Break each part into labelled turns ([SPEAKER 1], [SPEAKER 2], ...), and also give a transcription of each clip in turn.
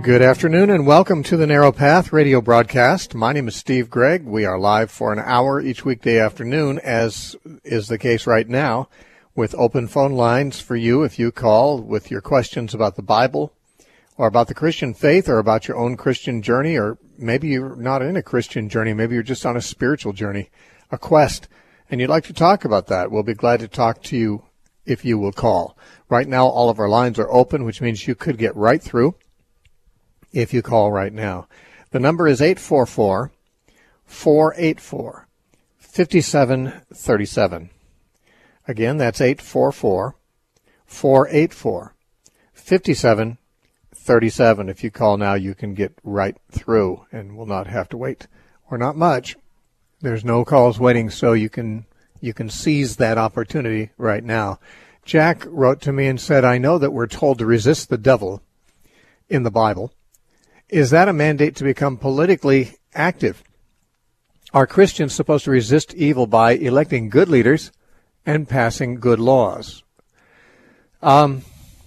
[SPEAKER 1] Good afternoon and welcome to the Narrow Path radio broadcast. My name is Steve Gregg. We are live for an hour each weekday afternoon, as is the case right now, with open phone lines for you if you call with your questions about the Bible or about the Christian faith or about your own Christian journey, or maybe you're not in a Christian journey, maybe you're just on a spiritual journey, a quest, and you'd like to talk about that. We'll be glad to talk to you if you will call. Right now, all of our lines are open, which means you could get right through if you call right now. The number is 844-484-5737. Again, that's 844-484-5737. If you call now, you can get right through and will not have to wait, or not much. There's no calls waiting, so you can seize that opportunity right now. Jack wrote to me and said, I know that we're told to resist the devil in the Bible. Is that a mandate to become politically active? Are Christians supposed to resist evil by electing good leaders and passing good laws? Well,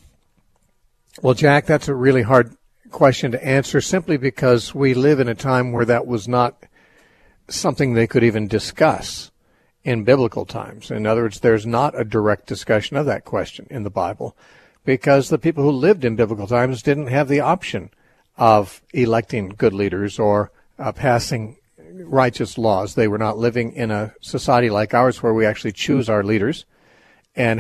[SPEAKER 1] Jack, that's a really hard question to answer, simply because we live in a time where that was not something they could even discuss in biblical times. In other words, there's not a direct discussion of that question in the Bible, because the people who lived in biblical times didn't have the option of electing good leaders or passing righteous laws. They were not living in a society like ours where we actually choose our leaders and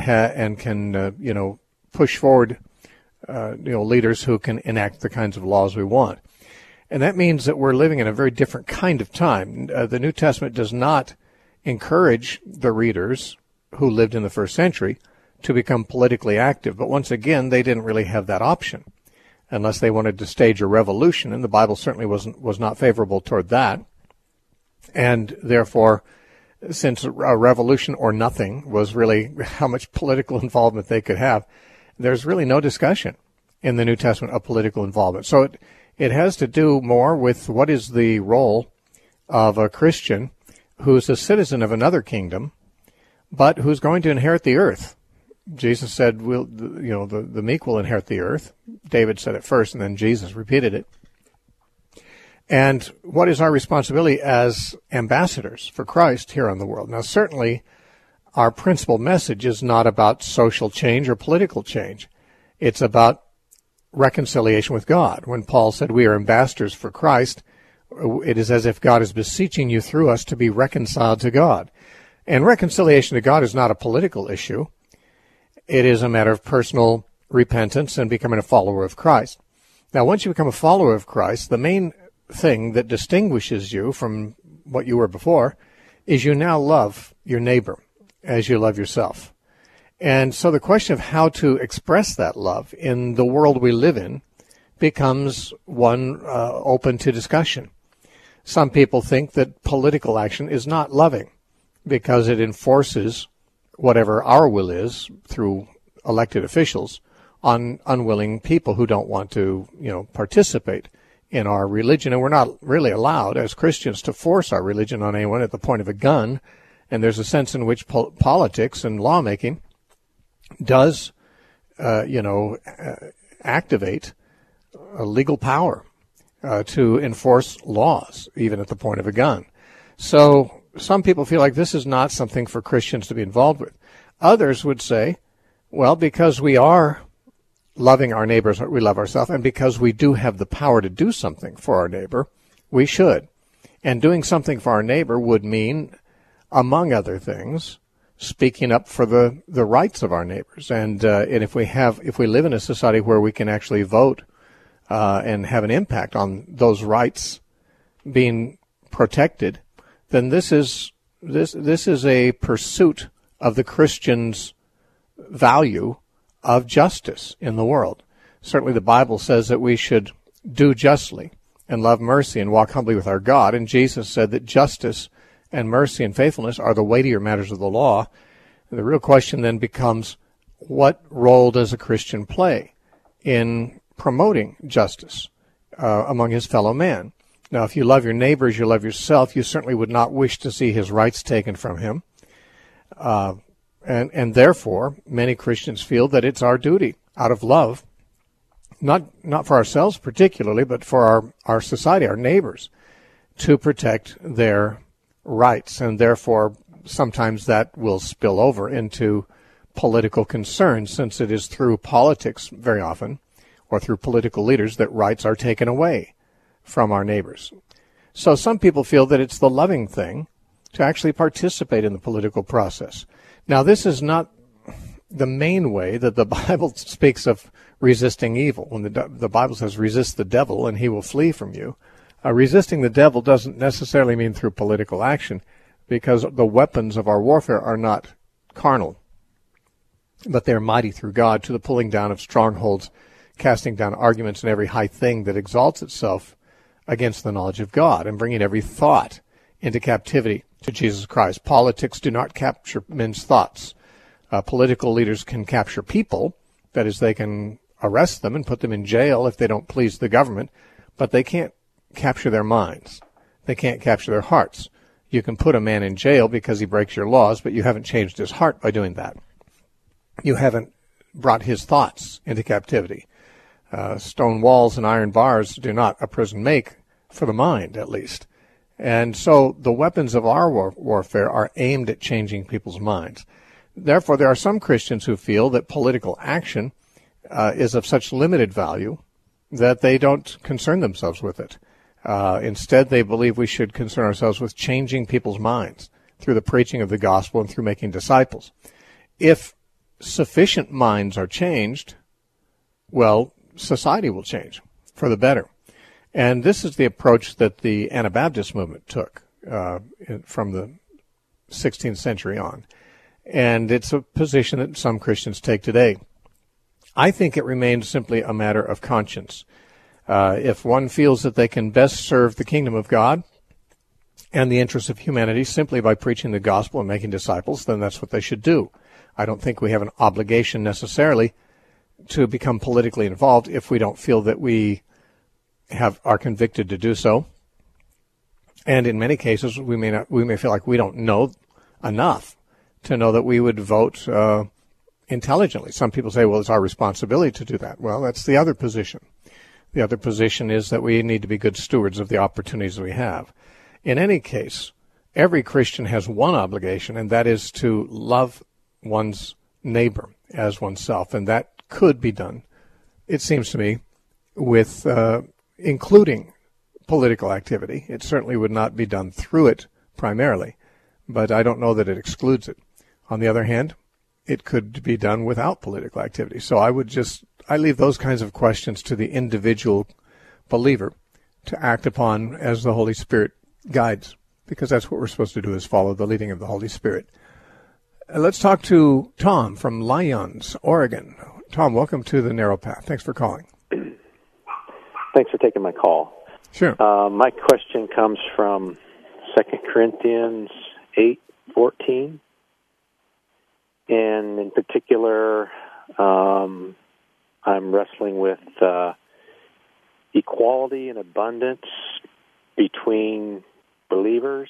[SPEAKER 1] can push forward leaders who can enact the kinds of laws we want. And that means that we're living in a very different kind of time. The New Testament does not encourage the readers who lived in the first century to become politically active. But once again, they didn't really have that option unless they wanted to stage a revolution, and the Bible certainly was not favorable toward that. And therefore, since a revolution or nothing was really how much political involvement they could have, there's really no discussion in the New Testament of political involvement. So it has to do more with what is the role of a Christian who's a citizen of another kingdom, but who's going to inherit the earth. Jesus said, the meek will inherit the earth. David said it first, and then Jesus repeated it. And what is our responsibility as ambassadors for Christ here on the world? Now, certainly, our principal message is not about social change or political change. It's about reconciliation with God. When Paul said we are ambassadors for Christ, it is as if God is beseeching you through us to be reconciled to God. And reconciliation to God is not a political issue. It is a matter of personal repentance and becoming a follower of Christ. Now, once you become a follower of Christ, the main thing that distinguishes you from what you were before is you now love your neighbor as you love yourself. And so the question of how to express that love in the world we live in becomes one open to discussion. Some people think that political action is not loving because it enforces whatever our will is through elected officials on unwilling people who don't want to, participate in our religion. And we're not really allowed as Christians to force our religion on anyone at the point of a gun. And there's a sense in which politics and lawmaking does, activate a legal power to enforce laws, even at the point of a gun. So some people feel like this is not something for Christians to be involved with. Others would say, well, because we are loving our neighbors, we love ourselves, and because we do have the power to do something for our neighbor, we should. And doing something for our neighbor would mean, among other things, speaking up for the rights of our neighbors. And if we live in a society where we can actually vote and have an impact on those rights being protected, then this is a pursuit of the Christian's value of justice in the world. Certainly the Bible says that we should do justly and love mercy and walk humbly with our God. And Jesus said that justice and mercy and faithfulness are the weightier matters of the law. And the real question then becomes, what role does a Christian play in promoting justice among his fellow man? Now, if you love your neighbor as you love yourself, you certainly would not wish to see his rights taken from him. And therefore, many Christians feel that it's our duty, out of love, not for ourselves particularly, but for our society, our neighbors, to protect their rights. And therefore, sometimes that will spill over into political concerns, since it is through politics very often, or through political leaders, that rights are taken away from our neighbors. So some people feel that it's the loving thing to actually participate in the political process. Now, this is not the main way that the Bible speaks of resisting evil. When the Bible says resist the devil and he will flee from you, resisting the devil doesn't necessarily mean through political action, because the weapons of our warfare are not carnal, but they are mighty through God to the pulling down of strongholds, casting down arguments and every high thing that exalts itself against the knowledge of God, and bringing every thought into captivity to Jesus Christ. Politics do not capture men's thoughts. Political leaders can capture people. That is, they can arrest them and put them in jail if they don't please the government, but they can't capture their minds. They can't capture their hearts. You can put a man in jail because he breaks your laws, but you haven't changed his heart by doing that. You haven't brought his thoughts into captivity. Stone walls and iron bars do not a prison make, for the mind at least. And so the weapons of our warfare are aimed at changing people's minds. Therefore, there are some Christians who feel that political action is of such limited value that they don't concern themselves with it. Instead, they believe we should concern ourselves with changing people's minds through the preaching of the gospel and through making disciples. If sufficient minds are changed, well, society will change for the better. And this is the approach that the Anabaptist movement took from the 16th century on. And it's a position that some Christians take today. I think it remains simply a matter of conscience. If one feels that they can best serve the kingdom of God and the interests of humanity simply by preaching the gospel and making disciples, then that's what they should do. I don't think we have an obligation necessarily to become politically involved if we don't feel that we are convicted to do so. And in many cases, we may feel like we don't know enough to know that we would vote intelligently. Some people say, well, it's our responsibility to do that. Well, that's the other position. The other position is that we need to be good stewards of the opportunities we have. In any case, every Christian has one obligation, and that is to love one's neighbor as oneself. And that could be done, it seems to me, with including political activity. It certainly would not be done through it primarily, but I don't know that it excludes it. On the other hand, it could be done without political activity. So I leave those kinds of questions to the individual believer to act upon as the Holy Spirit guides, because that's what we're supposed to do, is follow the leading of the Holy Spirit. Let's talk to Tom from Lyons, Oregon. Tom, welcome to The Narrow Path. Thanks for calling.
[SPEAKER 2] Thanks for taking my call.
[SPEAKER 1] Sure.
[SPEAKER 2] My question comes from 2 Corinthians 8:14. And in particular, I'm wrestling with equality and abundance between believers.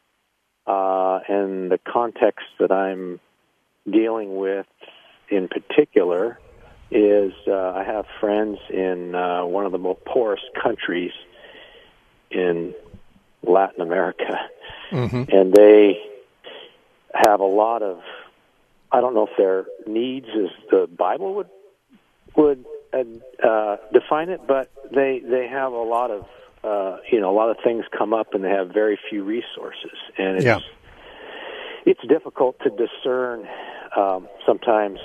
[SPEAKER 2] And the context that I'm dealing with in particular is I have friends in one of the most poorest countries in Latin America. Mm-hmm. And they have a lot of, I don't know if their needs as the Bible would define it, but they have a lot of a lot of things come up, and they have very few resources, and it's difficult to discern sometimes.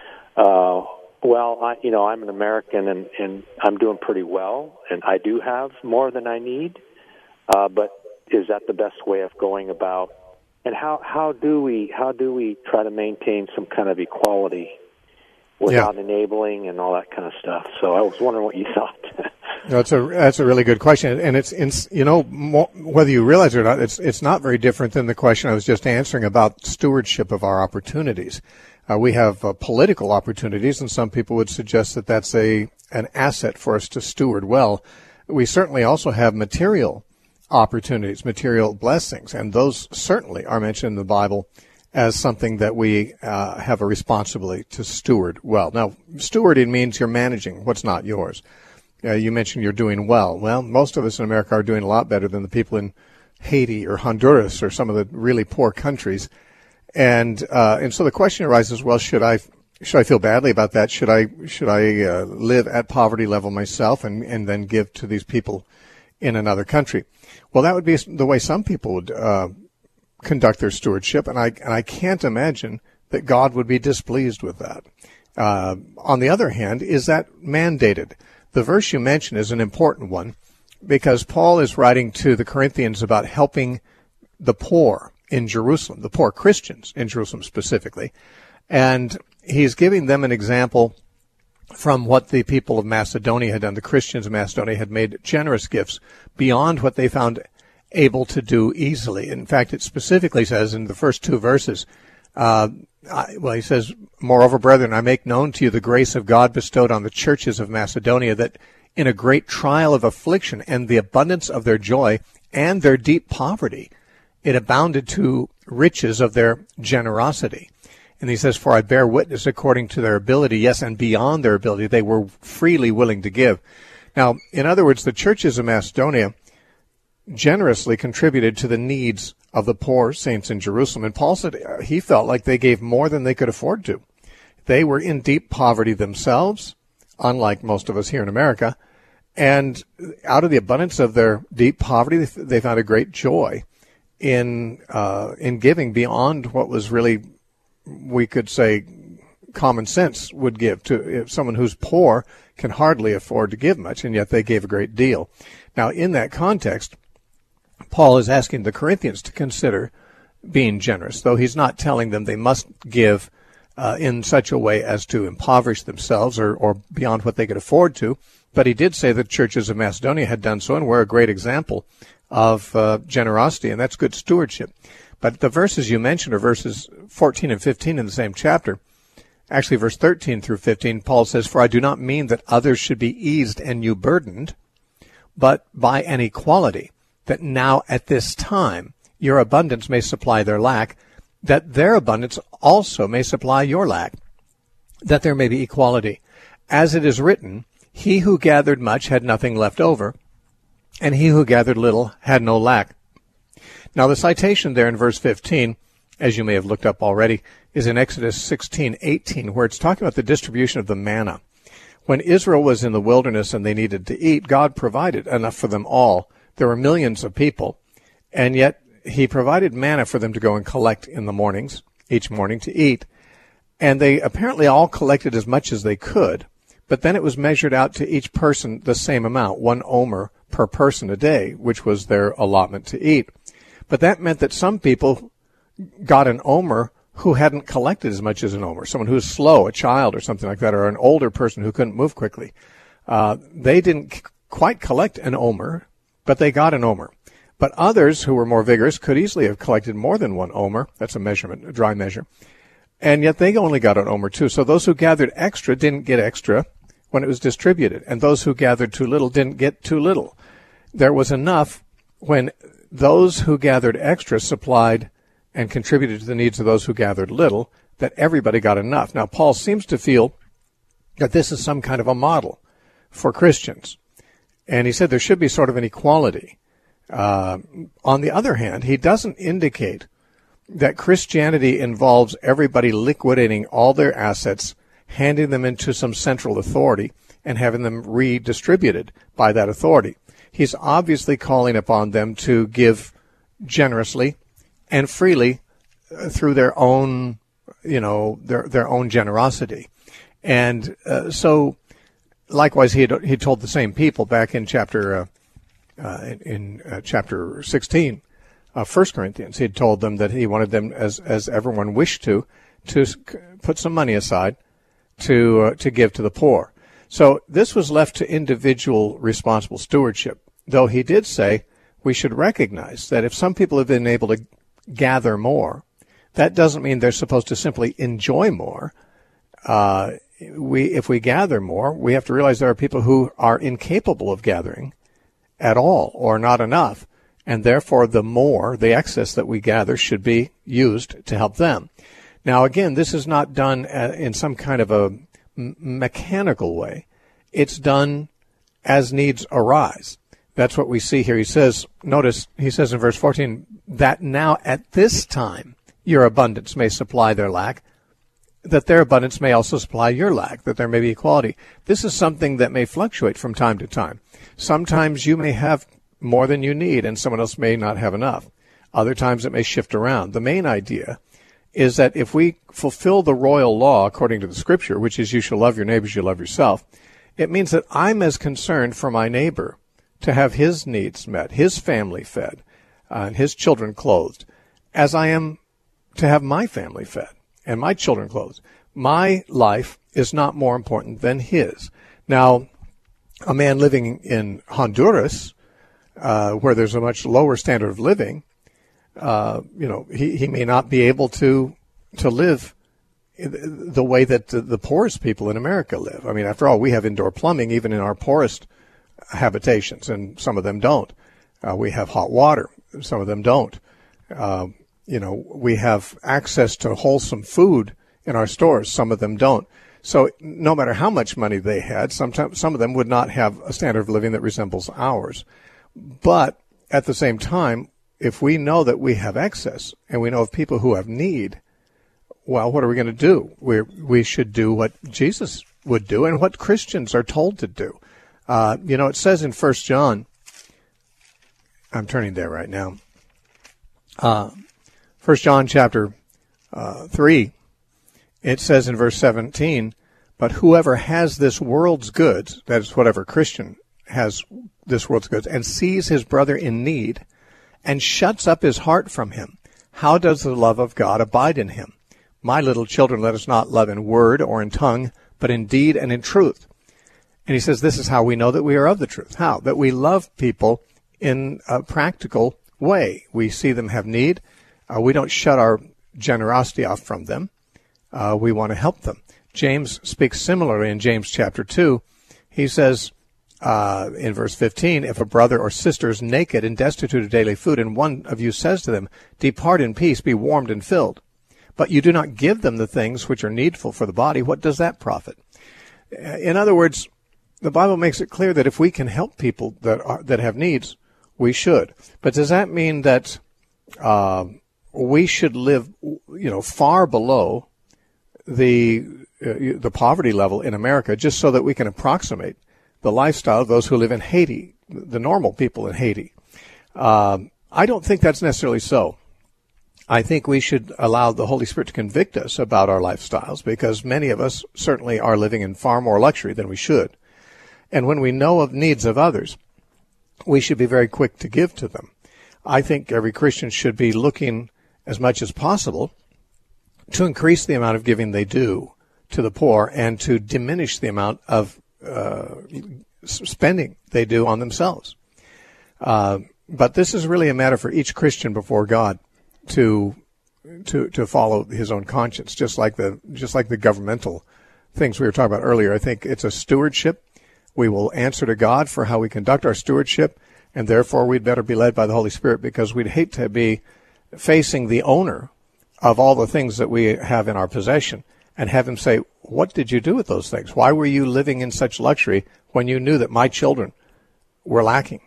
[SPEAKER 2] I'm an American, and I'm doing pretty well, and I do have more than I need, but is that the best way of going about? And how do we try to maintain some kind of equality without enabling and all that kind of stuff? So I was wondering what you thought.
[SPEAKER 1] That's a really good question, and it's whether you realize it or not, it's not very different than the question I was just answering about stewardship of our opportunities. We have political opportunities, and some people would suggest that that's an asset for us to steward well. We certainly also have material opportunities, material blessings, and those certainly are mentioned in the Bible as something that we have a responsibility to steward well. Now, stewarding means you're managing what's not yours. You mentioned you're doing well. Well, most of us in America are doing a lot better than the people in Haiti or Honduras or some of the really poor countries. And so the question arises, well, should I feel badly about that? Should I live at poverty level myself and then give to these people in another country? Well, that would be the way some people would conduct their stewardship, and I can't imagine that God would be displeased with that. On the other hand, is that mandated? The verse you mentioned is an important one because Paul is writing to the Corinthians about helping the poor in Jerusalem, the poor Christians in Jerusalem specifically, and he's giving them an example from what the people of Macedonia had done. The Christians of Macedonia had made generous gifts beyond what they found able to do easily. In fact, it specifically says in the first two verses, he says, "Moreover, brethren, I make known to you the grace of God bestowed on the churches of Macedonia, that in a great trial of affliction and the abundance of their joy and their deep poverty, it abounded to riches of their generosity." And he says, "For I bear witness according to their ability, yes, and beyond their ability, they were freely willing to give." Now, in other words, the churches of Macedonia generously contributed to the needs of the poor saints in Jerusalem. And Paul said he felt like they gave more than they could afford to. They were in deep poverty themselves, unlike most of us here in America. And out of the abundance of their deep poverty, they found a great joy in giving beyond what was really, we could say, common sense would give to someone who's poor can hardly afford to give much, and yet they gave a great deal. Now, in that context, Paul is asking the Corinthians to consider being generous, though he's not telling them they must give in such a way as to impoverish themselves or beyond what they could afford to. But he did say the churches of Macedonia had done so, and were a great example of generosity, and that's good stewardship. But the verses you mentioned are verses 14 and 15 in the same chapter. Actually, verse 13 through 15, Paul says, "For I do not mean that others should be eased and you burdened, but by an equality, that now at this time your abundance may supply their lack, that their abundance also may supply your lack, that there may be equality. As it is written, he who gathered much had nothing left over, and he who gathered little had no lack." Now the citation there in verse 15, as you may have looked up already, is in Exodus 16:18, where it's talking about the distribution of the manna. When Israel was in the wilderness and they needed to eat, God provided enough for them all. There were millions of people, and yet he provided manna for them to go and collect in the mornings, each morning to eat. And they apparently all collected as much as they could, but then it was measured out to each person the same amount, 1 omer per person a day, which was their allotment to eat. But that meant that some people got an omer who hadn't collected as much as an omer, someone who's slow, a child or something like that, or an older person who couldn't move quickly. They didn't quite collect an omer, but they got an omer. But others who were more vigorous could easily have collected more than 1 omer. That's a measurement, a dry measure. And yet they only got an omer too. So those who gathered extra didn't get extra when it was distributed. And those who gathered too little didn't get too little. There was enough when those who gathered extra supplied and contributed to the needs of those who gathered little, that everybody got enough. Now, Paul seems to feel that this is some kind of a model for Christians. And he said there should be sort of an equality. On the other hand, he doesn't indicate that Christianity involves everybody liquidating all their assets, handing them into some central authority, and having them redistributed by that authority. He's obviously calling upon them to give generously and freely through their own, their own generosity. And so likewise, he told the same people back in chapter 16 of 1 Corinthians. He had told them that he wanted them, as everyone wished to put some money aside to give to the poor. So this was left to individual responsible stewardship, though he did say we should recognize that if some people have been able to gather more, that doesn't mean they're supposed to simply enjoy more. If we gather more, we have to realize there are people who are incapable of gathering at all or not enough, and therefore the excess that we gather should be used to help them. Now, again, this is not done in some kind of a mechanical way. It's done as needs arise. That's what we see here. He says in verse 14, that now at this time your abundance may supply their lack, that their abundance may also supply your lack, that there may be equality. This is something that may fluctuate from time to time. Sometimes you may have more than you need and someone else may not have enough. Other times it may shift around. The main idea is that if we fulfill the royal law according to the Scripture, which is you shall love your neighbor as you love yourself, it means that I'm as concerned for my neighbor to have his needs met, his family fed, and his children clothed, as I am to have my family fed and my children clothed. My life is not more important than his. Now, a man living in Honduras, where there's a much lower standard of living, he may not be able to live the way that the poorest people in America live. I mean, after all, we have indoor plumbing even in our poorest habitations, and some of them don't. We have hot water. Some of them don't. We have access to wholesome food in our stores. Some of them don't. So no matter how much money they had, sometimes some of them would not have a standard of living that resembles ours. But at the same time, if we know that we have excess and we know of people who have need, well, what are we going to do? We should do what Jesus would do and what Christians are told to do. It says in 1 John, I'm turning there right now, 1 John chapter 3, it says in verse 17, but whoever has this world's goods, that is whatever Christian has this world's goods, and sees his brother in need, and shuts up his heart from him, how does the love of God abide in him? My little children, let us not love in word or in tongue, but in deed and in truth. And he says this is how we know that we are of the truth. How? That we love people in a practical way. We see them have need. We don't shut our generosity off from them. We want to help them. James speaks similarly in James chapter 2. He says in verse 15, if a brother or sister is naked and destitute of daily food, and one of you says to them, depart in peace, be warmed and filled, but you do not give them the things which are needful for the body, what does that profit? In other words, the Bible makes it clear that if we can help people that have needs, we should. But does that mean that we should live, far below the poverty level in America just so that we can approximate the lifestyle of those who live in Haiti, the normal people in Haiti? I don't think that's necessarily so. I think we should allow the Holy Spirit to convict us about our lifestyles, because many of us certainly are living in far more luxury than we should. And when we know of needs of others, we should be very quick to give to them. I think every Christian should be looking as much as possible to increase the amount of giving they do to the poor and to diminish the amount of spending they do on themselves. But this is really a matter for each Christian before God to follow his own conscience, just like the governmental things we were talking about earlier. I think it's a stewardship. We will answer to God for how we conduct our stewardship, and therefore we'd better be led by the Holy Spirit, because we'd hate to be facing the owner of all the things that we have in our possession and have him say, what did you do with those things? Why were you living in such luxury when you knew that my children were lacking?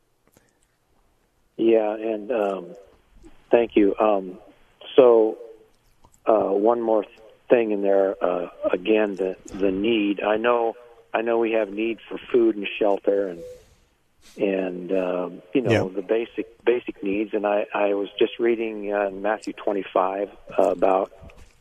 [SPEAKER 2] Yeah, and thank you. So one more thing in there, again, the need. I know we have need for food and shelter and the basic needs. And I was just reading in Matthew 25 about,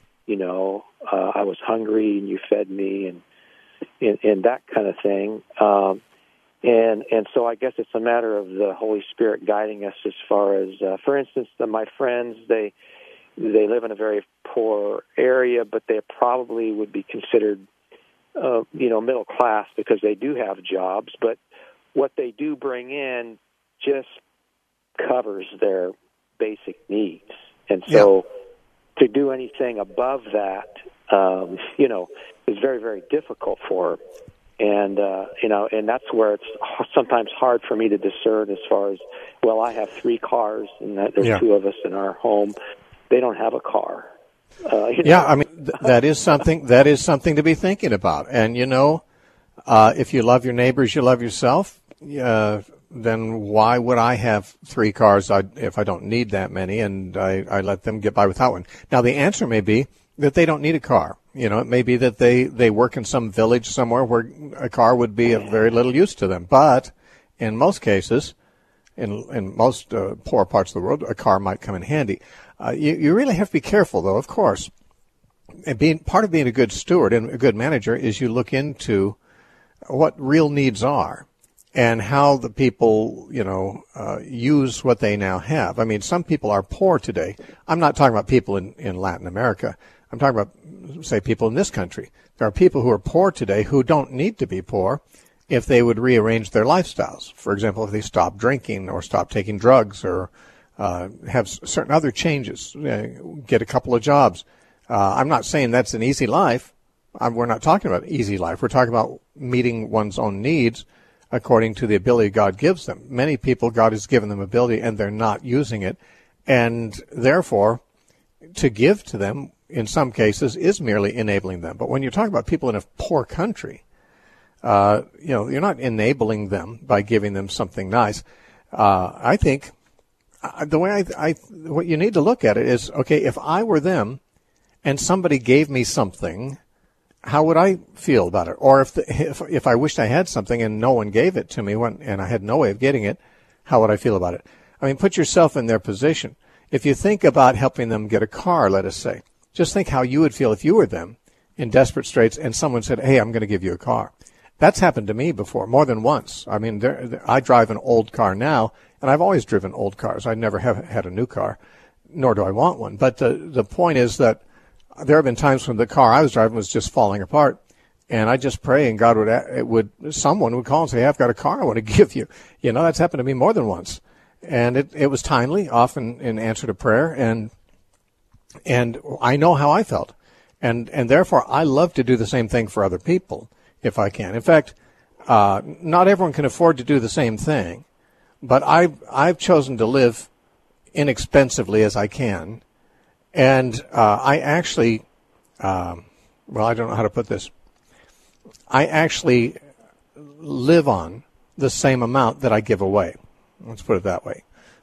[SPEAKER 2] I was hungry and you fed me and that kind of thing. And so I guess it's a matter of the Holy Spirit guiding us as far as, for instance, my friends, they live in a very poor area, but they probably would be considered, middle class because they do have jobs. But what they do bring in just covers their basic needs. And so to do anything above that, is very, very difficult for And and that's where it's sometimes hard for me to discern as far as, well, I have 3 cars, and there's 2 of us in our home. They don't have a car.
[SPEAKER 1] Yeah, I mean, that is something to be thinking about. And, if you love your neighbors, you love yourself, then why would I have 3 cars if I don't need that many, and I let them get by without one? Now, the answer may be that they don't need a car. It may be that they work in some village somewhere where a car would be of very little use to them. But in most cases, in most poor parts of the world, a car might come in handy. You really have to be careful, though, of course. And part of being a good steward and a good manager is you look into what real needs are and how the people, use what they now have. I mean, some people are poor today. I'm not talking about people in Latin America. I'm talking about, say, people in this country. There are people who are poor today who don't need to be poor if they would rearrange their lifestyles. For example, if they stop drinking or stop taking drugs or have certain other changes, get a couple of jobs. I'm not saying that's an easy life. We're not talking about easy life. We're talking about meeting one's own needs according to the ability God gives them. Many people, God has given them ability, and they're not using it. And therefore, to give to them, in some cases, is merely enabling them. But when you're talking about people in a poor country, you're not enabling them by giving them something nice. I think the way what you need to look at it is, okay, if I were them and somebody gave me something, how would I feel about it? Or if I wished I had something and no one gave it to me and I had no way of getting it, how would I feel about it? I mean, put yourself in their position. If you think about helping them get a car, let us say, just think how you would feel if you were them in desperate straits and someone said, hey, I'm going to give you a car. That's happened to me before, more than once. I mean, I drive an old car now, and I've always driven old cars. I never have had a new car, nor do I want one. But the point is that there have been times when the car I was driving was just falling apart, and I just pray, and God someone would call and say, hey, I've got a car I want to give you. That's happened to me more than once. And it was timely, often in answer to prayer, and I know how I felt. And therefore, I love to do the same thing for other people, if I can. In fact, not everyone can afford to do the same thing, but I've chosen to live inexpensively as I can. And I actually, I don't know how to put this. I actually live on the same amount that I give away. Let's put it that way.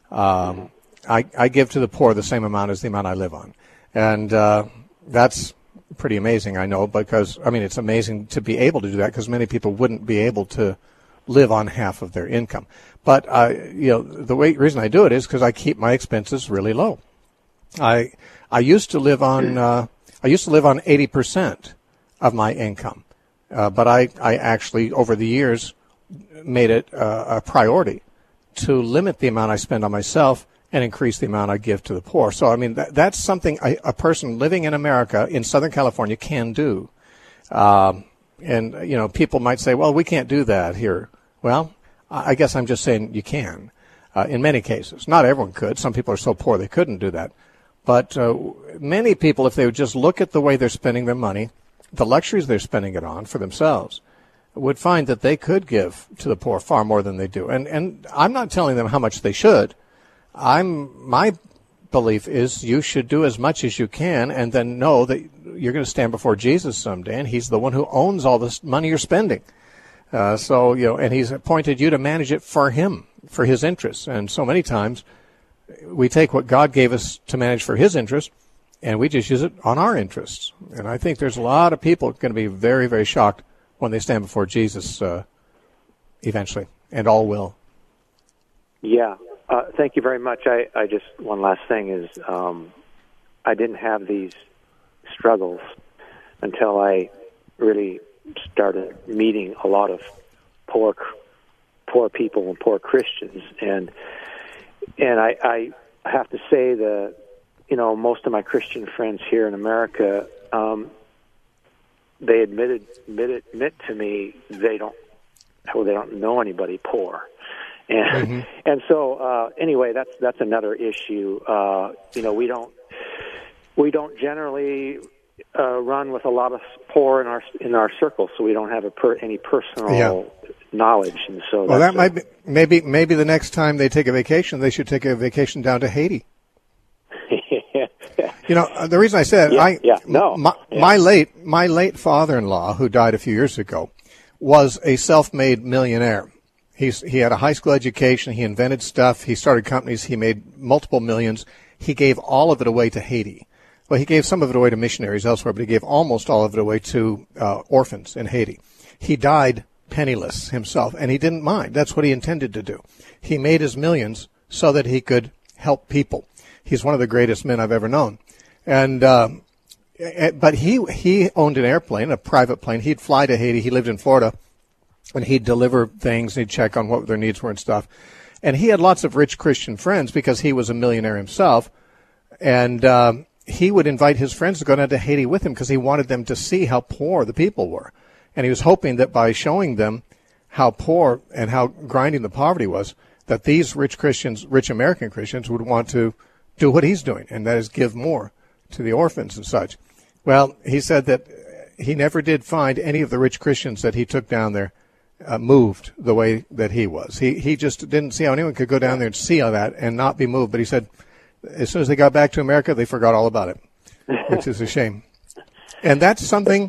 [SPEAKER 1] I give to the poor the same amount as the amount I live on. And that's pretty amazing, I know, because, it's amazing to be able to do that because many people wouldn't be able to live on half of their income. But, the reason I do it is because I keep my expenses really low. I used to live on 80% of my income. But I actually, over the years, made it a priority to limit the amount I spend on myself and increase the amount I give to the poor. So, that's something a person living in America, in Southern California, can do. And people might say, well, we can't do that here. Well, I guess I'm just saying you can, in many cases. Not everyone could. Some people are so poor they couldn't do that. But many people, if they would just look at the way they're spending their money, the luxuries they're spending it on for themselves, would find that they could give to the poor far more than they do. And I'm not telling them how much they should. My belief is you should do as much as you can and then know that you're going to stand before Jesus someday, and he's the one who owns all this money you're spending. And he's appointed you to manage it for him, for his interests. And so many times we take what God gave us to manage for his interests, and we just use it on our interests. And I think there's a lot of people going to be very, very shocked when they stand before Jesus eventually, and all will.
[SPEAKER 2] Yeah. Thank you very much. I just, one last thing is, I didn't have these struggles until I really started meeting a lot of poor people and poor Christians, and I have to say that most of my Christian friends here in America, they admit to me they don't know anybody poor. And and so anyway, that's another issue. We don't generally run with a lot of poor in our circle, so we don't have any personal knowledge, and so.
[SPEAKER 1] Well, that might be maybe the next time they take a vacation, they should take a vacation down to Haiti. The reason I said my late father-in-law, who died a few years ago, was a self-made millionaire. He had a high school education. He invented stuff. He started companies. He made multiple millions. He gave all of it away to Haiti. Well, he gave some of it away to missionaries elsewhere, but he gave almost all of it away to orphans in Haiti. He died penniless himself, and he didn't mind. That's what he intended to do. He made his millions so that he could help people. He's one of the greatest men I've ever known. And but he owned an airplane, a private plane. He'd fly to Haiti. He lived in Florida, and he'd deliver things. He'd check on what their needs were and stuff. And he had lots of rich Christian friends because he was a millionaire himself. And he would invite his friends to go down to Haiti with him because he wanted them to see how poor the people were. And he was hoping that by showing them how poor and how grinding the poverty was, that these rich Christians, rich American Christians, would want to do what he's doing, and that is give more to the orphans and such. Well, he said that he never did find any of the rich Christians that he took down there moved the way that he was. He just didn't see how anyone could go down there and see all that and not be moved. But he said as soon as they got back to America, they forgot all about it, which is a shame. And that's something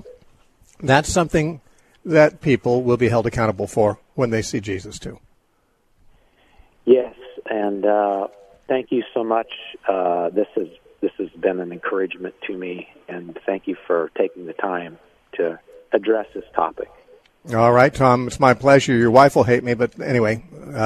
[SPEAKER 1] that people will be held accountable for when they see Jesus too.
[SPEAKER 2] Yes, and thank you so much. This has been an encouragement to me, and thank you for taking the time to address this topic.
[SPEAKER 1] All right, Tom, it's my pleasure. Your wife will hate me, but anyway.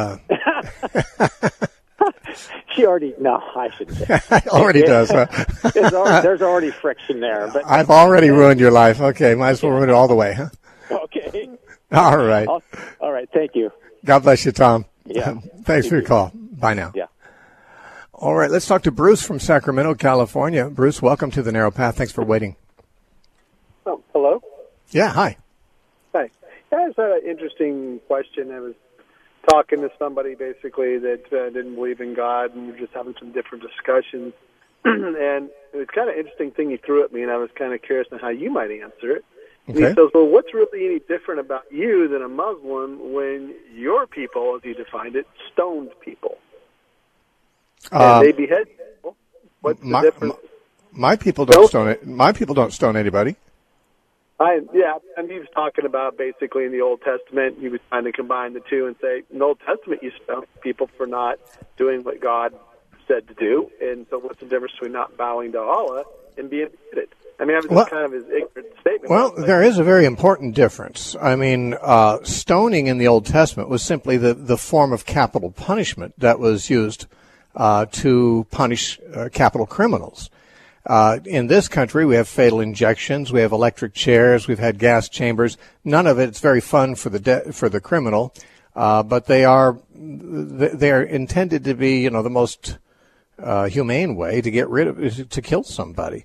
[SPEAKER 2] She already, no, I shouldn't say.
[SPEAKER 1] Already does, huh?
[SPEAKER 2] There's already friction there. But
[SPEAKER 1] I've already ruined your life. Okay, might as well ruin it all the way, huh?
[SPEAKER 2] Okay.
[SPEAKER 1] All right.
[SPEAKER 2] All right, thank you.
[SPEAKER 1] God bless you, Tom.
[SPEAKER 2] Yeah.
[SPEAKER 1] Thanks for your call. Bye now.
[SPEAKER 2] Yeah.
[SPEAKER 1] All right, let's talk to Bruce from Sacramento, California. Bruce, welcome to The Narrow Path. Thanks for waiting.
[SPEAKER 3] Oh, hello?
[SPEAKER 1] Yeah, hi.
[SPEAKER 3] Hi. Yeah, it's an interesting question. I was talking to somebody basically that didn't believe in God, and we were just having some different discussions. And it was kind of an interesting thing he threw at me, and I was kind of curious on how you might answer it. And he says, well, what's really any different about you than a Muslim when your people, as he defined it, stoned people? And they behead people. What's the difference?
[SPEAKER 1] My people don't stone it. My people don't stone anybody.
[SPEAKER 3] And he was talking about basically in the Old Testament, he was trying to combine the two and say, in the Old Testament, you stone people for not doing what God said to do. And so what's the difference between not bowing to Allah and being beheaded? I mean, that was kind of his ignorant statement.
[SPEAKER 1] Well, there is a very important difference. I mean, stoning in the Old Testament was simply the form of capital punishment that was used to punish capital criminals. In this country, we have fatal injections, we have electric chairs, we've had gas chambers. None of it's very fun for the criminal, but they are intended to be, the most humane way to get rid of, to kill somebody.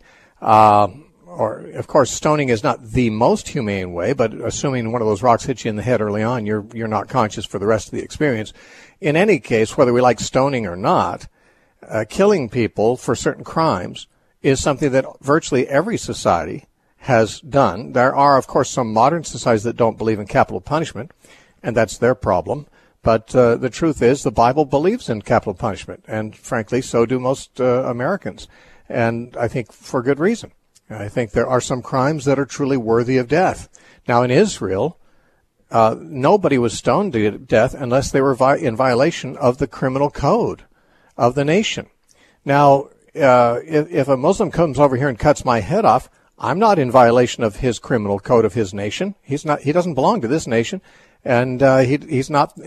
[SPEAKER 1] Or, of course, stoning is not the most humane way, but assuming one of those rocks hits you in the head early on, you're not conscious for the rest of the experience. In any case, whether we like stoning or not, killing people for certain crimes is something that virtually every society has done. There are, of course, some modern societies that don't believe in capital punishment, and that's their problem. But the truth is the Bible believes in capital punishment, and frankly, so do most Americans. And I think for good reason. I think there are some crimes that are truly worthy of death. Now, in Israel, nobody was stoned to death unless they were in violation of the criminal code of the nation. Now, if a Muslim comes over here and cuts my head off, I'm not in violation of his criminal code of his nation. He doesn't belong to this nation, and he doesn't have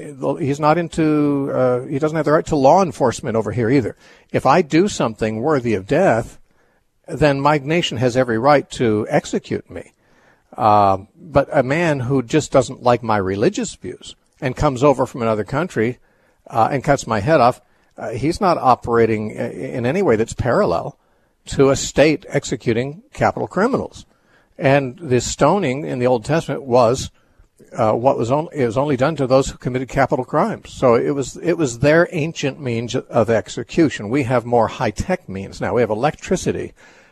[SPEAKER 1] the right to law enforcement over here either. If I do something worthy of death, then my nation has every right to execute me. But a man who just doesn't like my religious views and comes over from another country and cuts my head off, he's not operating in any way that's parallel to a state executing capital criminals. And this stoning in the Old Testament was it was only done to those who committed capital crimes. So it was their ancient means of execution. We have more high-tech means now. We have electricity.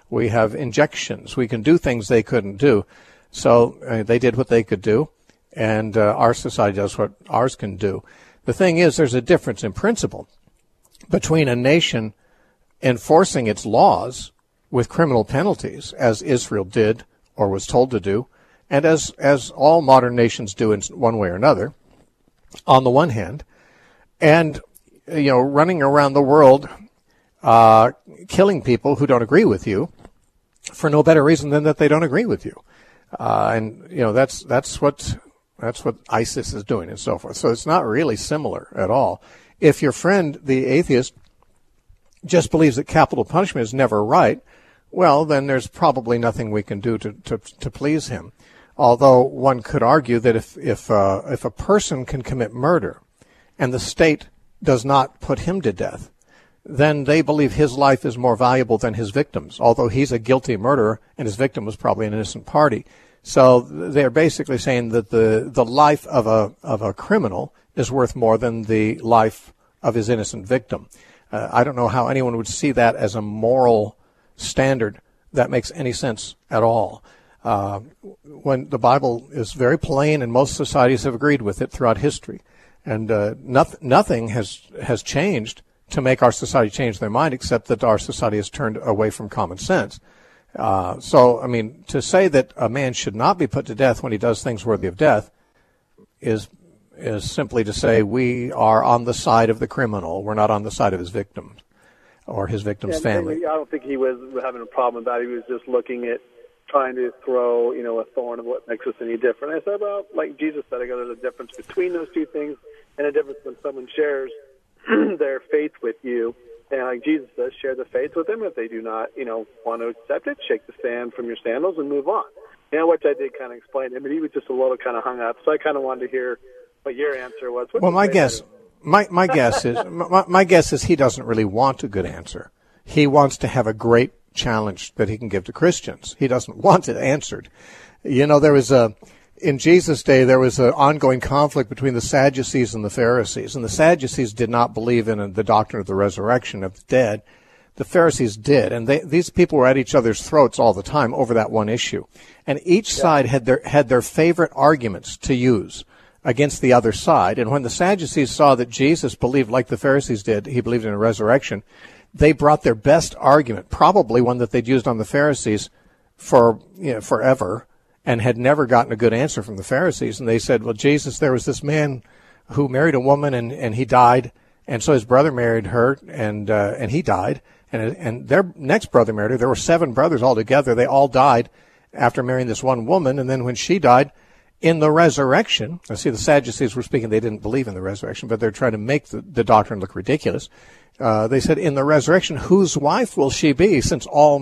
[SPEAKER 1] We have injections. We can do things they couldn't do. So they did what they could do, and our society does what ours can do. The thing is, there's a difference in principle between a nation enforcing its laws with criminal penalties, as Israel did or was told to do, and as all modern nations do in one way or another, on the one hand, and running around the world killing people who don't agree with you for no better reason than that they don't agree with you. That's what ISIS is doing and so forth. So it's not really similar at all. If your friend, the atheist, just believes that capital punishment is never right, well, then there's probably nothing we can do to please him. Although one could argue that if a person can commit murder and the state does not put him to death, then they believe his life is more valuable than his victim's, although he's a guilty murderer and his victim was probably an innocent party. So they're basically saying that the life of a criminal is worth more than the life of his innocent victim. I don't know how anyone would see that as a moral standard that makes any sense at all. When the Bible is very plain, and most societies have agreed with it throughout history, and nothing has changed to make our society change their mind, except that our society has turned away from common sense. To say that a man should not be put to death when he does things worthy of death is simply to say we are on the side of the criminal. We're not on the side of his victim or his victim's family.
[SPEAKER 3] I don't think he was having a problem with that. He was just looking at trying to throw, a thorn of what makes us any different. I said, well, like Jesus said, I go, there's a difference between those two things, and a difference when someone shares their faith with you. And like Jesus says, share the faith with them. If they do not, want to accept it, shake the sand from your sandals and move on. Which I did kind of explain to him, but he was just a little kind of hung up. So I kind of wanted to hear what your answer was.
[SPEAKER 1] My guess is he doesn't really want a good answer. He wants to have a great challenge that he can give to Christians. He doesn't want it answered. In Jesus' day, there was an ongoing conflict between the Sadducees and the Pharisees. And the Sadducees did not believe in the doctrine of the resurrection of the dead. The Pharisees did. And these people were at each other's throats all the time over that one issue. And each side had their favorite arguments to use against the other side. And when the Sadducees saw that Jesus believed, like the Pharisees did, he believed in a resurrection, they brought their best argument, probably one that they'd used on the Pharisees for forever, and had never gotten a good answer from the Pharisees. And they said, well, Jesus, there was this man who married a woman and he died, and so his brother married her and he died, and their next brother married her. There were 7 brothers altogether. They all died after marrying this one woman, and then when she died, in the resurrection, I see the Sadducees were speaking, they didn't believe in the resurrection, but they're trying to make the doctrine look ridiculous. They said, in the resurrection, whose wife will she be, since all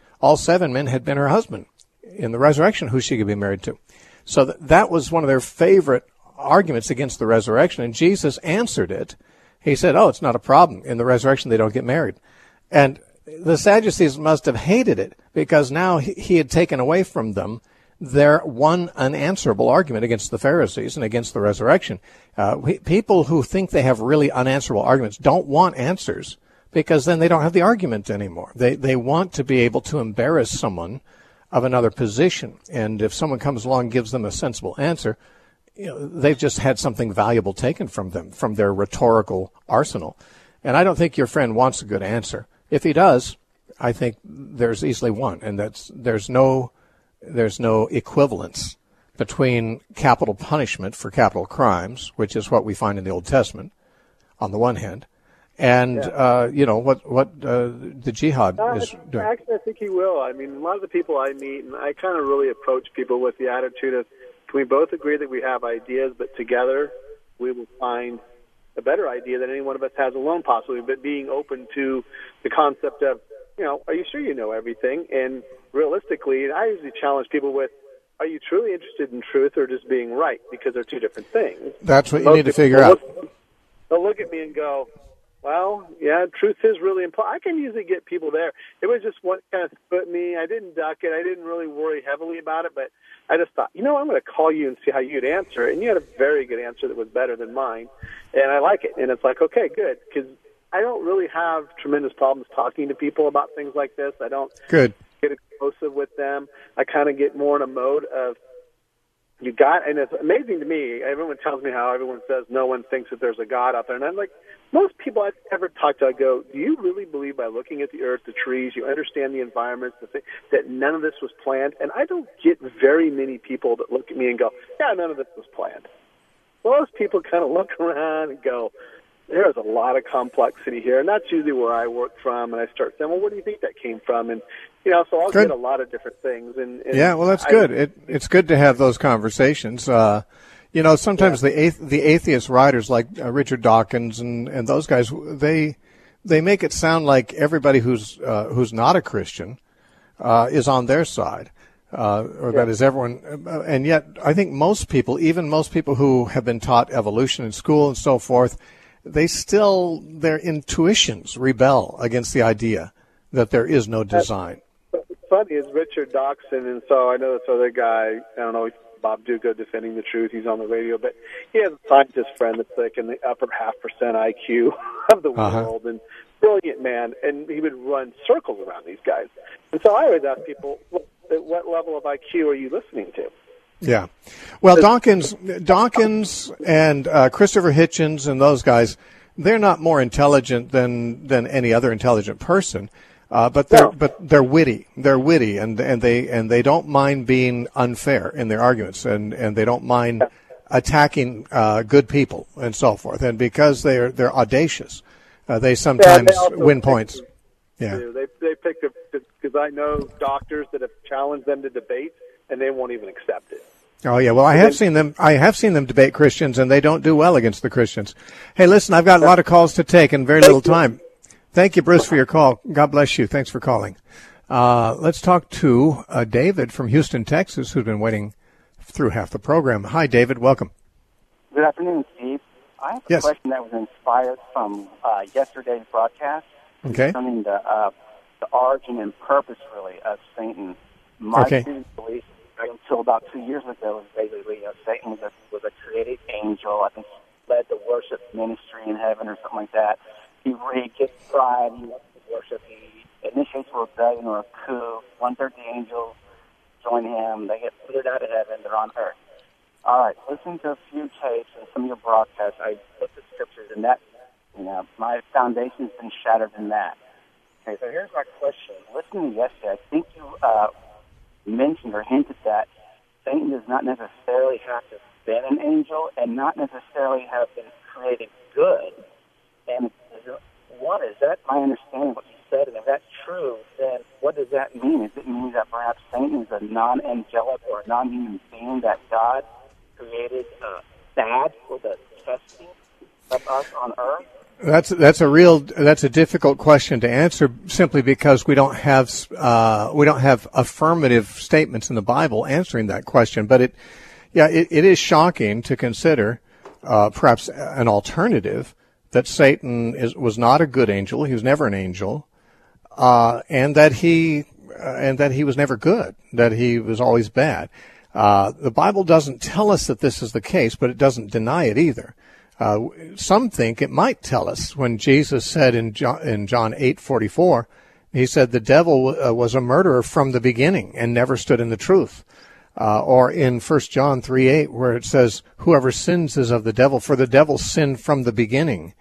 [SPEAKER 1] 7 men had been her husband? In the resurrection, who she could be married to. So that was one of their favorite arguments against the resurrection, and Jesus answered it. He said, it's not a problem. In the resurrection, they don't get married. And the Sadducees must have hated it, because now he had taken away from them their one unanswerable argument against the Pharisees and against the resurrection. People who think they have really unanswerable arguments don't want answers, because then they don't have the argument anymore. They want to be able to embarrass someone of another position. And if someone comes along and gives them a sensible answer, they've just had something valuable taken from them, from their rhetorical arsenal. And I don't think your friend wants a good answer. If he does, I think there's easily one, and there's no equivalence between capital punishment for capital crimes, which is what we find in the Old Testament, on the one hand, and what the jihad is doing.
[SPEAKER 3] Actually, I think he will. I mean, a lot of the people I meet, and I kind of really approach people with the attitude of, can we both agree that we have ideas, but together we will find a better idea than any one of us has alone, possibly, but being open to the concept of, are you sure you know everything? And realistically, and I usually challenge people with, are you truly interested in truth or just being right? Because they're two different things.
[SPEAKER 1] That's what you need to figure out.
[SPEAKER 3] They'll look at me and go, well, yeah, truth is really important. I can usually get people there. It was just what kind of put me. I didn't duck it. I didn't really worry heavily about it, but I just thought, I'm going to call you and see how you'd answer it. And you had a very good answer that was better than mine, and I like it. And it's like, okay, good, because I don't really have tremendous problems talking to people about things like this. I don't.
[SPEAKER 1] Good.
[SPEAKER 3] with them, I kind of get more in a mode of, and it's amazing to me, everyone tells me how everyone says no one thinks that there's a God out there. And I'm like, most people I've ever talked to, I go, do you really believe by looking at the earth, the trees, you understand the environments, that none of this was planned? And I don't get very many people that look at me and go, yeah, none of this was planned. Most people kind of look around and go, there's a lot of complexity here. And that's usually where I work from. And I start saying, well, where do you think that came from? And, so I'll get a lot of different things. And
[SPEAKER 1] yeah, well, that's good. It's good to have those conversations. Sometimes the atheist writers like Richard Dawkins and those guys, they make it sound like everybody who's not a Christian is on their side, that is everyone. And yet, I think most people, even most people who have been taught evolution in school and so forth, their intuitions rebel against the idea that there is no design.
[SPEAKER 3] What's funny is Richard Dawkins, and so I know this other guy, I don't know, Bob Duca, Defending the Truth. He's on the radio, but he has a scientist friend that's like in the upper 0.5% IQ of the world, and brilliant man, and he would run circles around these guys. And so I always ask people, what level of IQ are you listening to?
[SPEAKER 1] Yeah. Well, Dawkins and Christopher Hitchens and those guys, they're not more intelligent than any other intelligent person. But they're witty. They're witty, and they don't mind being unfair in their arguments, and they don't mind attacking good people and so forth. And because they're audacious, they sometimes win points. Yeah,
[SPEAKER 3] they pick because I know doctors that have challenged them to debate, and they won't even accept it.
[SPEAKER 1] Oh yeah, well I have seen them debate Christians, and they don't do well against the Christians. Hey, listen, I've got a lot of calls to take and very little time. Thank you, Bruce, for your call. God bless you. Thanks for calling. Let's talk to David from Houston, Texas, who's been waiting through half the program. Hi, David. Welcome.
[SPEAKER 4] Good afternoon, Steve. I have a question that was inspired from yesterday's broadcast concerning the origin and purpose, really, of Satan. My belief until about 2 years ago was basically Satan was a created angel. I think he led the worship ministry in heaven or something like that. He gets pride, he loves to worship, he initiates a rebellion or a coup. 1/3 the angels join him, they get put out of heaven, they're on earth. All right, listen to a few tapes and some of your broadcasts. I looked at scriptures, and that, my foundation's been shattered in that. Okay, so here's my question. Listening to yesterday, I think you mentioned or hinted that Satan does not necessarily have to have been an angel and not necessarily have been created good. And what is that? My understanding of what you said, and if that's true, then what does that mean? Does it mean that perhaps Satan is a non-angelic or a non-human being that God created bad for the testing of us on earth?
[SPEAKER 1] That's a difficult question to answer simply because we don't have affirmative statements in the Bible answering that question. But it is shocking to consider perhaps an alternative, that Satan was not a good angel. He was never an angel, and that he was never good. That he was always bad. The Bible doesn't tell us that this is the case, but it doesn't deny it either. Some think it might tell us when Jesus said in John 8:44, he said the devil was a murderer from the beginning and never stood in the truth. Or in 1 John 3:8, where it says, whoever sins is of the devil, for the devil sinned from the beginning.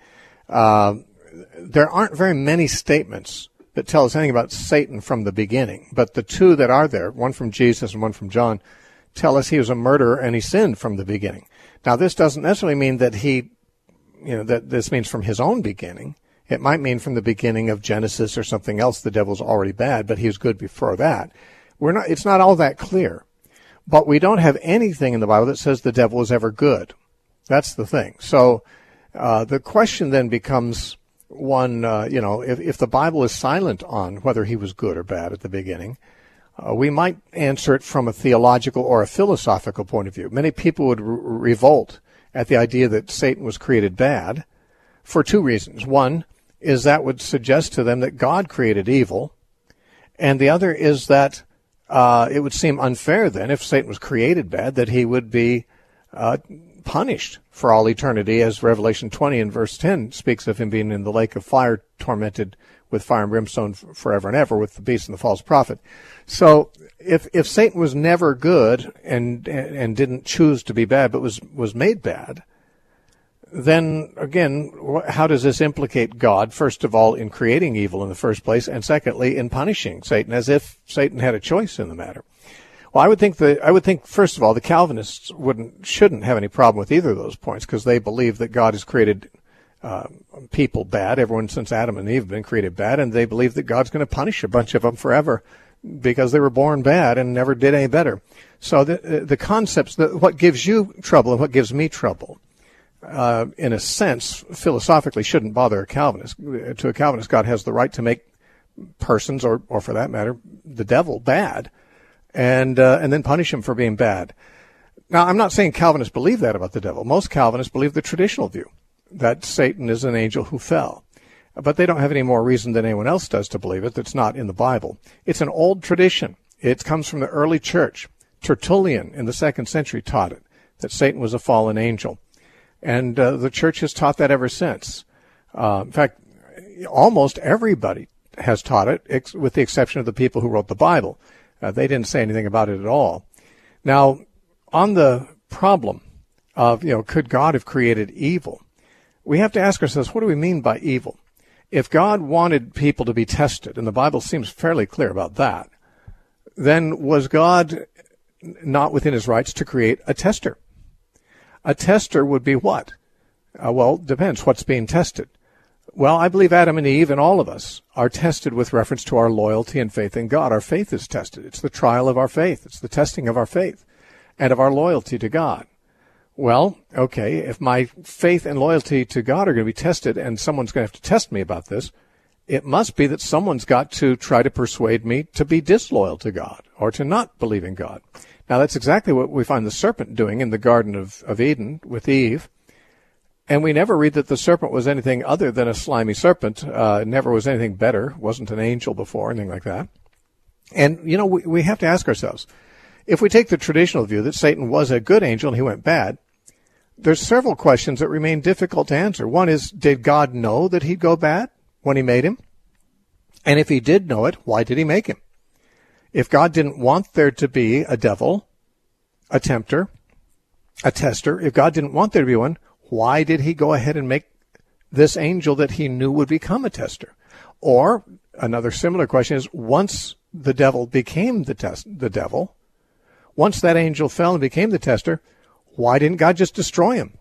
[SPEAKER 1] There aren't very many statements that tell us anything about Satan from the beginning, but the two that are there, one from Jesus and one from John, tell us he was a murderer and he sinned from the beginning. Now, this doesn't necessarily mean that that this means from his own beginning. It might mean from the beginning of Genesis or something else the devil's already bad, but he was good before that. It's not all that clear. But we don't have anything in the Bible that says the devil was ever good. That's the thing. So the question then becomes one, if the Bible is silent on whether he was good or bad at the beginning, we might answer it from a theological or a philosophical point of view. Many people would revolt at the idea that Satan was created bad for two reasons. One is that would suggest to them that God created evil, and the other is that it would seem unfair then, if Satan was created bad, that he would be punished for all eternity, as Revelation 20 and verse 10 speaks of him being in the lake of fire, tormented with fire and brimstone forever and ever, with the beast and the false prophet. So if Satan was never good and didn't choose to be bad, but was made bad, then again, how does this implicate God? First of all, in creating evil in the first place, and secondly, in punishing Satan, as if Satan had a choice in the matter. Well, I would think first of all, the Calvinists shouldn't have any problem with either of those points, because they believe that God has created people bad. Everyone since Adam and Eve have been created bad, and they believe that God's going to punish a bunch of them forever because they were born bad and never did any better. So the concepts, what gives you trouble and what gives me trouble, in a sense, philosophically shouldn't bother a Calvinist. To a Calvinist, God has the right to make persons, or for that matter, the devil, bad, and then punish him for being bad. Now, I'm not saying Calvinists believe that about the devil. Most Calvinists believe the traditional view, that Satan is an angel who fell. But they don't have any more reason than anyone else does to believe it. That's not in the Bible. It's an old tradition. It comes from the early church. Tertullian in the 2nd century taught it, that Satan was a fallen angel. And the church has taught that ever since. In fact, almost everybody has taught it, with the exception of the people who wrote the Bible. They didn't say anything about it at all. Now, on the problem of, could God have created evil? We have to ask ourselves, what do we mean by evil? If God wanted people to be tested, and the Bible seems fairly clear about that, then was God not within his rights to create a tester? A tester would be what? Well, depends. What's being tested? Well, I believe Adam and Eve and all of us are tested with reference to our loyalty and faith in God. Our faith is tested. It's the trial of our faith. It's the testing of our faith and of our loyalty to God. Well, okay, if my faith and loyalty to God are going to be tested and someone's going to have to test me about this, it must be that someone's got to try to persuade me to be disloyal to God or to not believe in God. Now, that's exactly what we find the serpent doing in the Garden of Eden with Eve. And we never read that the serpent was anything other than a slimy serpent. Never was anything better, wasn't an angel before, anything like that. And, we have to ask ourselves, if we take the traditional view that Satan was a good angel and he went bad, there's several questions that remain difficult to answer. One is, did God know that he'd go bad when he made him? And if he did know it, why did he make him? If God didn't want there to be a devil, a tempter, a tester, if God didn't want there to be one, why did he go ahead and make this angel that he knew would become a tester? Or another similar question is, once the devil became the devil, once that angel fell and became the tester, why didn't God just destroy him?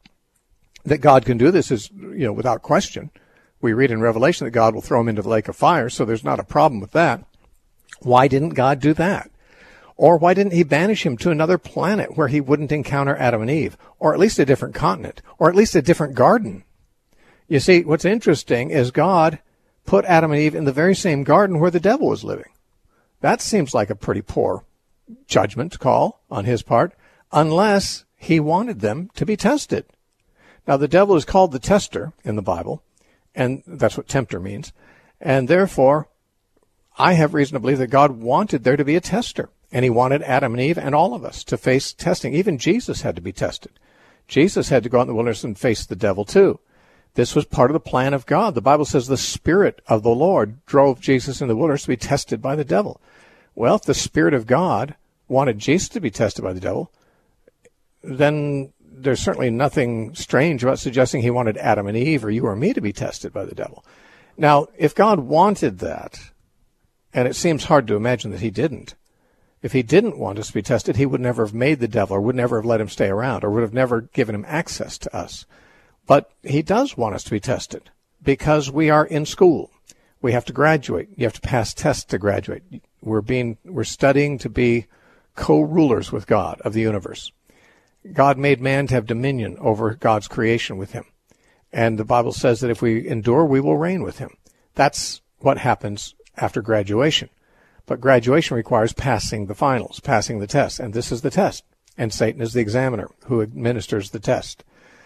[SPEAKER 1] That God can do this is, without question. We read in Revelation that God will throw him into the lake of fire, so there's not a problem with that. Why didn't God do that? Or why didn't he banish him to another planet where he wouldn't encounter Adam and Eve, or at least a different continent, or at least a different garden? You see, what's interesting is God put Adam and Eve in the very same garden where the devil was living. That seems like a pretty poor judgment call on his part, unless he wanted them to be tested. Now, the devil is called the tester in the Bible, and that's what tempter means. And therefore, I have reason to believe that God wanted there to be a tester, and he wanted Adam and Eve and all of us to face testing. Even Jesus had to be tested. Jesus had to go out in the wilderness and face the devil too. This was part of the plan of God. The Bible says the Spirit of the Lord drove Jesus in the wilderness to be tested by the devil. Well, if the Spirit of God wanted Jesus to be tested by the devil, then there's certainly nothing strange about suggesting he wanted Adam and Eve or you or me to be tested by the devil. Now, if God wanted that, and it seems hard to imagine that he didn't, if he didn't want us to be tested, he would never have made the devil or would never have let him stay around or would have never given him access to us. But he does want us to be tested because we are in school. We have to graduate. You have to pass tests to graduate. We're studying to be co-rulers with God of the universe. God made man to have dominion over God's creation with him. And the Bible says that if we endure, we will reign with him. That's what happens after graduation. But graduation requires passing the finals, passing the test. And this is the test. And Satan is the examiner who administers the test.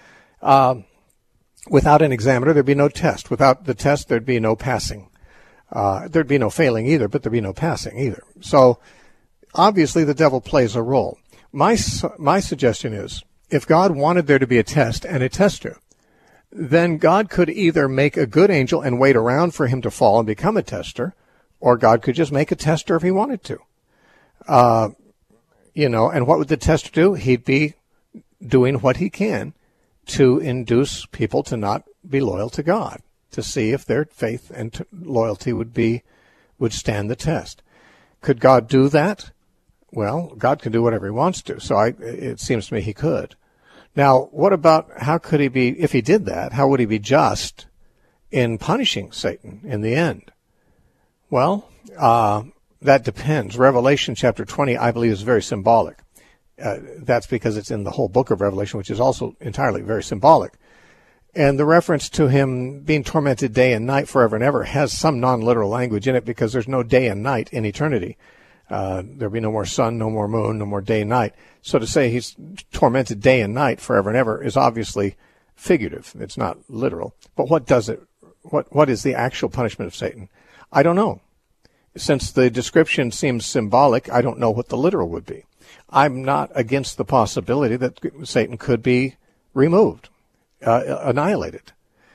[SPEAKER 1] Without an examiner, there'd be no test. Without the test, there'd be no passing. There'd be no failing either, but there'd be no passing either. So obviously the devil plays a role. My suggestion is, if God wanted there to be a test and a tester, then God could either make a good angel and wait around for him to fall and become a tester, or God could just make a tester if he wanted to. And what would the tester do? He'd be doing what he can to induce people to not be loyal to God, to see if their faith and loyalty would stand the test. Could God do that? Well, God can do whatever he wants to, so it seems to me he could. Now, what about, how could he be, if he did that, how would he be just in punishing Satan in the end? Well, that depends. Revelation chapter 20, I believe, is very symbolic. That's because it's in the whole book of Revelation, which is also entirely very symbolic. And the reference to him being tormented day and night forever and ever has some non-literal language in it, because there's no day and night in eternity. There'll be no more sun, no more moon, no more day and night. So to say he's tormented day and night forever and ever is obviously figurative. It's not literal. But what is the actual punishment of Satan? I don't know. Since the description seems symbolic, I don't know what the literal would be. I'm not against the possibility that Satan could be removed, annihilated.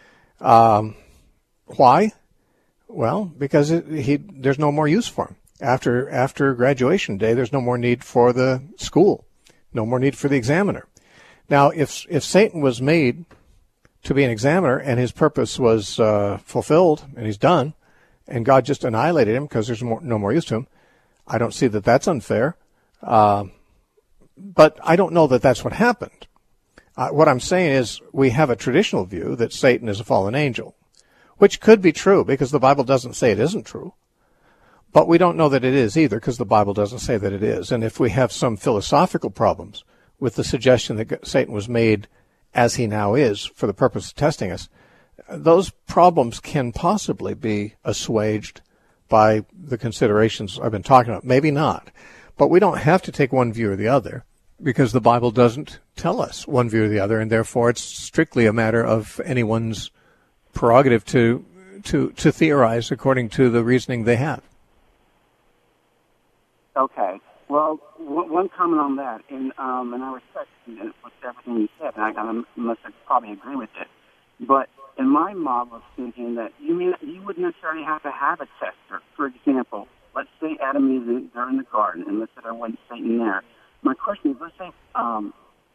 [SPEAKER 1] Why? Well, because there's no more use for him. After graduation day, there's no more need for the school, no more need for the examiner. Now, if Satan was made to be an examiner and his purpose was fulfilled and he's done, and God just annihilated him because there's no more use to him, I don't see that that's unfair. But I don't know that that's what happened. What I'm saying is we have a traditional view that Satan is a fallen angel, which could be true because the Bible doesn't say it isn't true. But we don't know that it is either because the Bible doesn't say that it is. And if we have some philosophical problems with the suggestion that Satan was made as he now is for the purpose of testing us, those problems can possibly be assuaged by the considerations I've been talking about. Maybe not. But we don't have to take one view or the other because the Bible doesn't tell us one view or the other, and therefore it's strictly a matter of anyone's prerogative to theorize according to the reasoning they have.
[SPEAKER 4] Okay. Well, one comment on that, and I respect everything you said, and I must probably agree with it. But in my model of thinking, that you wouldn't necessarily have to have a tester. For example, let's say Adam and Eve are in the garden, and let's say there wasn't Satan there. My question is, let's say God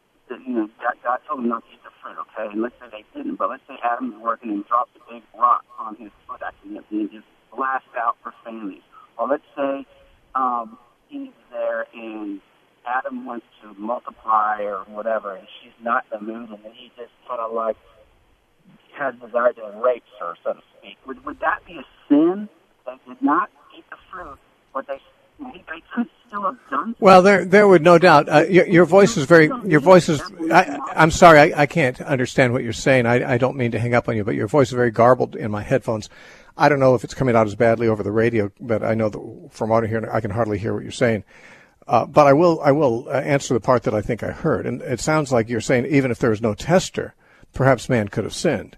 [SPEAKER 4] told them not to eat the fruit, okay? And let's say they didn't, but let's say Adam's working and drops a big rock on his foot, actually, and just blast out profanity. Or let's say Eve's there and Adam wants to multiply or whatever, and she's not in the mood, and then he just kind of like has desire to rape her, so to speak. Would that be a sin? They did not eat the fruit, but they could still have done.
[SPEAKER 1] Well, there would no doubt. Your voice is very. Your voice is. I'm sorry, I can't understand what you're saying. I don't mean to hang up on you, but your voice is very garbled in my headphones. I don't know if it's coming out as badly over the radio, but I know that from out here I can hardly hear what you're saying. But I will answer the part that I think I heard, and it sounds like you're saying even if there was no tester, perhaps man could have sinned.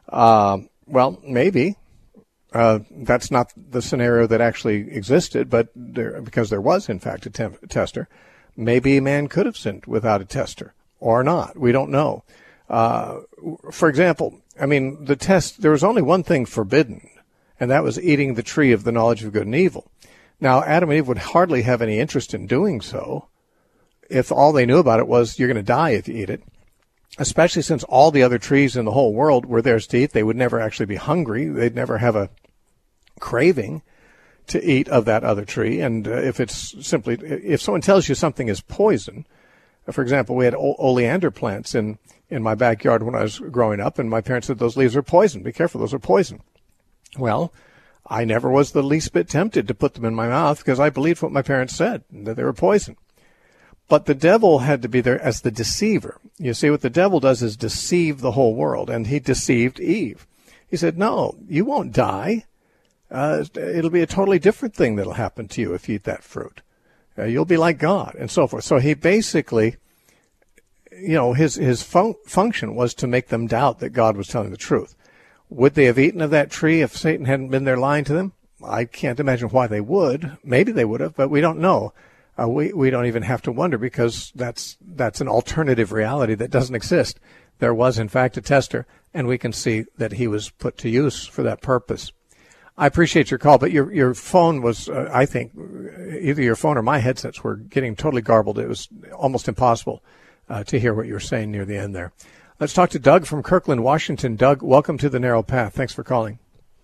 [SPEAKER 1] Well, maybe. That's not the scenario that actually existed, but because there was, in fact, a tester, maybe man could have sinned without a tester or not. We don't know. For example, there was only one thing forbidden, and that was eating the tree of the knowledge of good and evil. Now, Adam and Eve would hardly have any interest in doing so if all they knew about it was you're going to die if you eat it. Especially since all the other trees in the whole world were theirs to eat. They would never actually be hungry. They'd never have a craving to eat of that other tree. And if someone tells you something is poison, for example, we had oleander plants in my backyard when I was growing up, and my parents said those leaves are poison. Be careful, those are poison. Well, I never was the least bit tempted to put them in my mouth because I believed what my parents said, that they were poison. But the devil had to be there as the deceiver. You see, what the devil does is deceive the whole world, and he deceived Eve. He said, no, you won't die. It'll be a totally different thing that'll happen to you if you eat that fruit. You'll be like God, and so forth. So he basically, his function was to make them doubt that God was telling the truth. Would they have eaten of that tree if Satan hadn't been there lying to them? I can't imagine why they would. Maybe they would have, but we don't know. We don't even have to wonder because that's an alternative reality that doesn't exist. There was, in fact, a tester, and we can see that he was put to use for that purpose. I appreciate your call, but your phone was, I think, either your phone or my headsets were getting totally garbled. It was almost impossible to hear what you were saying near the end there. Let's talk to Doug from Kirkland, Washington. Doug, welcome to The Narrow Path. Thanks for calling.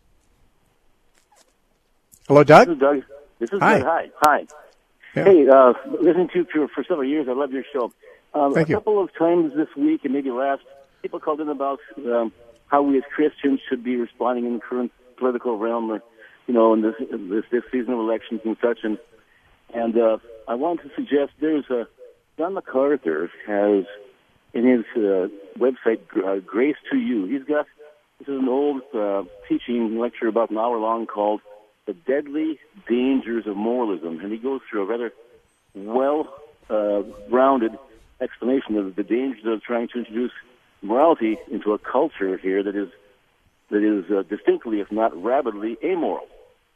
[SPEAKER 1] Hello, Doug?
[SPEAKER 5] This is Doug. This is
[SPEAKER 1] Hi.
[SPEAKER 5] Doug. Hi.
[SPEAKER 1] Yeah.
[SPEAKER 5] Hey, listening to you for several years. I love your show.
[SPEAKER 1] Thank you.
[SPEAKER 5] A couple of times this week and maybe last, people called in about how we as Christians should be responding in the current political realm, or, in this season of elections and such. And I want to suggest there's John MacArthur has in his website Grace to You. This is an old teaching lecture about an hour long called The Deadly Dangers of Moralism, and he goes through a rather well-rounded explanation of the dangers of trying to introduce morality into a culture here that is distinctly, if not rabidly, amoral.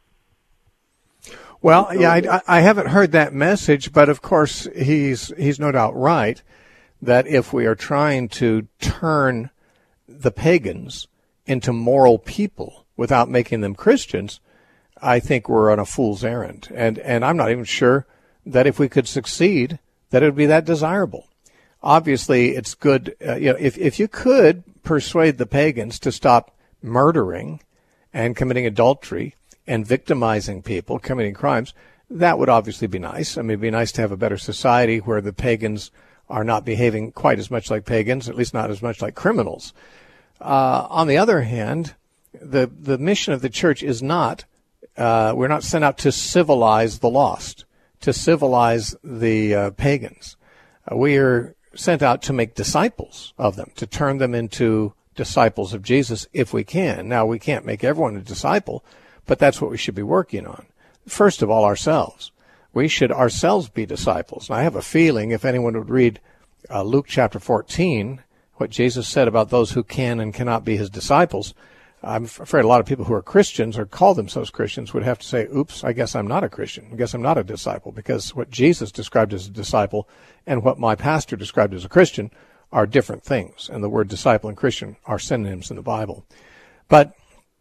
[SPEAKER 1] Well, yeah, I haven't heard that message, but of course he's no doubt right that if we are trying to turn the pagans into moral people without making them Christians, I think we're on a fool's errand. And I'm not even sure that if we could succeed, that it would be that desirable. Obviously, it's good, if you could persuade the pagans to stop murdering and committing adultery and victimizing people, committing crimes, that would obviously be nice. I mean, it'd be nice to have a better society where the pagans are not behaving quite as much like pagans, at least not as much like criminals. On the other hand, the mission of the church is not, we're not sent out to civilize the lost, to civilize the pagans. We are sent out to make disciples of them, to turn them into disciples of Jesus if we can. Now, we can't make everyone a disciple, but that's what we should be working on. First of all, ourselves. We should ourselves be disciples. And I have a feeling if anyone would read Luke chapter 14, what Jesus said about those who can and cannot be his disciples, I'm afraid a lot of people who are Christians or call themselves Christians would have to say, oops, I guess I'm not a Christian. I guess I'm not a disciple, because what Jesus described as a disciple and what my pastor described as a Christian are different things. And the word disciple and Christian are synonyms in the Bible. But,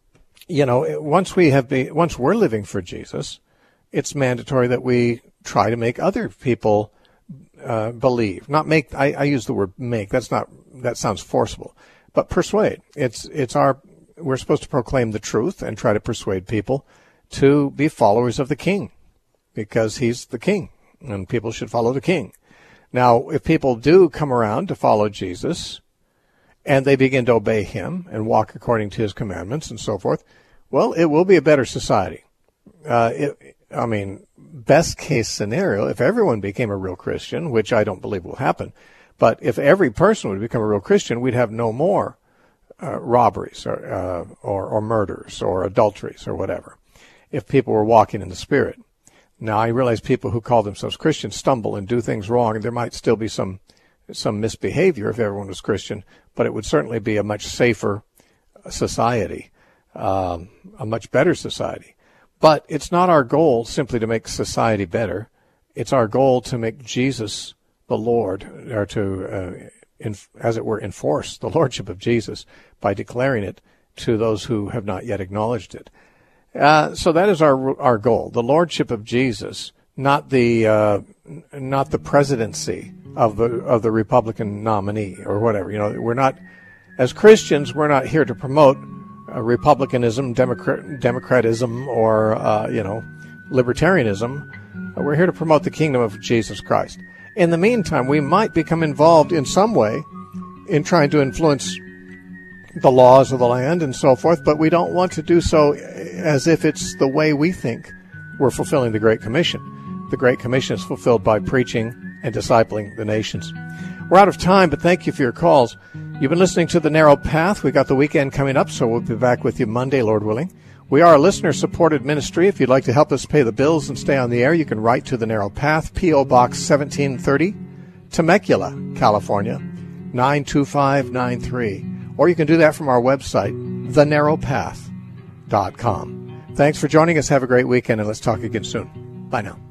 [SPEAKER 1] once we're living for Jesus, it's mandatory that we try to make other people believe. Not make, I use the word make. That sounds forcible. But persuade. We're supposed to proclaim the truth and try to persuade people to be followers of the King, because he's the King, and people should follow the King. Now, if people do come around to follow Jesus, and they begin to obey him and walk according to his commandments and so forth, well, it will be a better society. Best case scenario, if everyone became a real Christian, which I don't believe will happen, but if every person would become a real Christian, we'd have no more robberies or murders or adulteries or whatever, if people were walking in the Spirit. Now, I realize people who call themselves Christians stumble and do things wrong, and there might still be some misbehavior if everyone was Christian, but it would certainly be a much safer society, a much better society. But it's not our goal simply to make society better. It's our goal to make Jesus the Lord, or to, as it were, enforce the Lordship of Jesus by declaring it to those who have not yet acknowledged it. So that is our goal, the Lordship of Jesus, not the presidency of the Republican nominee or whatever. We're not, as Christians, we're not here to promote republicanism, democratism, or libertarianism. We're here to promote the kingdom of Jesus Christ. In the meantime, we might become involved in some way in trying to influence the laws of the land and so forth, but we don't want to do so as if it's the way we think we're fulfilling the Great Commission. The Great Commission is fulfilled by preaching and discipling the nations. We're out of time, but thank you for your calls. You've been listening to The Narrow Path. We got the weekend coming up, so we'll be back with you Monday, Lord willing. We are a listener-supported ministry. If you'd like to help us pay the bills and stay on the air, you can write to The Narrow Path, P.O. Box 1730, Temecula, California, 92593. Or you can do that from our website, thenarrowpath.com. Thanks for joining us. Have a great weekend, and let's talk again soon. Bye now.